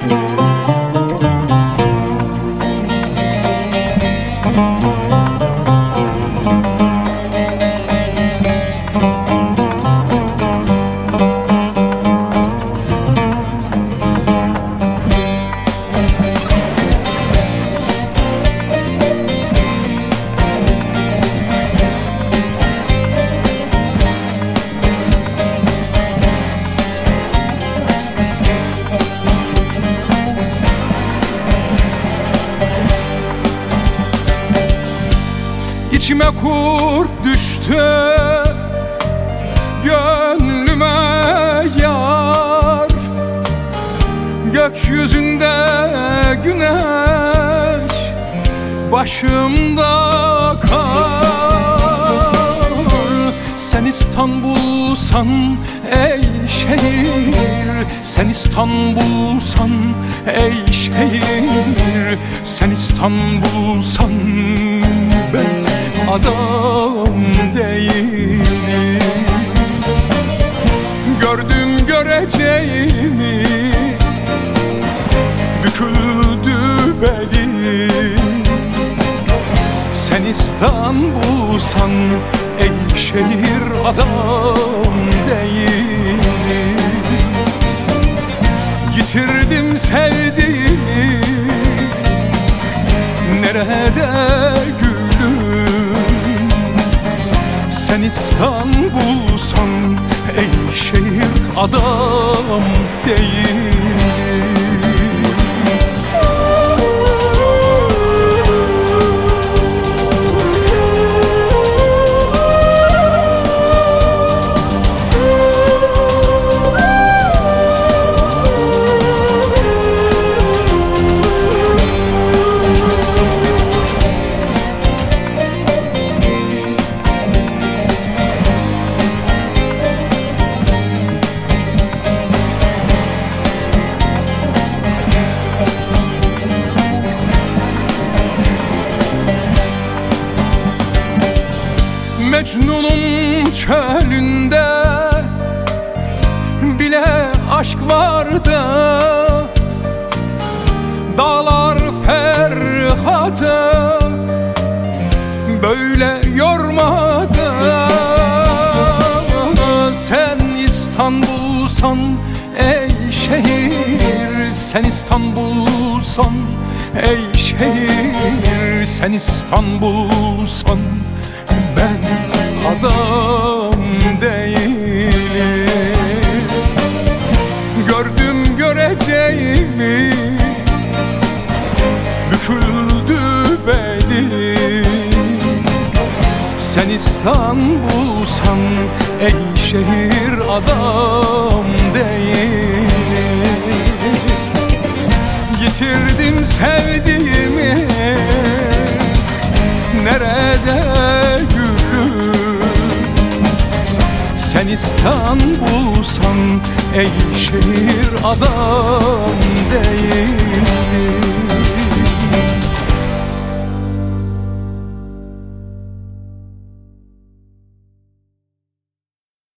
İçime kurt düştü, gönlüme yar. Gökyüzünde güneş, başımda kar. Sen İstanbul'san ey şehir, sen İstanbul'san ey şehir, sen İstanbul'san ben adam değilim. Gördüm göreceğimi, büküldü belim. Sen İstanbul'san ey şehir, adam değilim. Yitirdim sevdiğimi, nerede gülüm? Sen İstanbul'san ey şehir, adam değilim. Mecnun'un çölünde bile aşk vardı. Dağlar Ferhat'ı böyle yormadı. Sen İstanbul'san ey şehir, sen İstanbul'san ey şehir, sen İstanbul'san ben adam değilim. Gördüm göreceğimi, büküldü belim. Sen İstanbul'san ey şehir, adam değilim. Yitirdim sevdiğimi, nerede gülüm? Sen İstanbul'san ey şehir, adam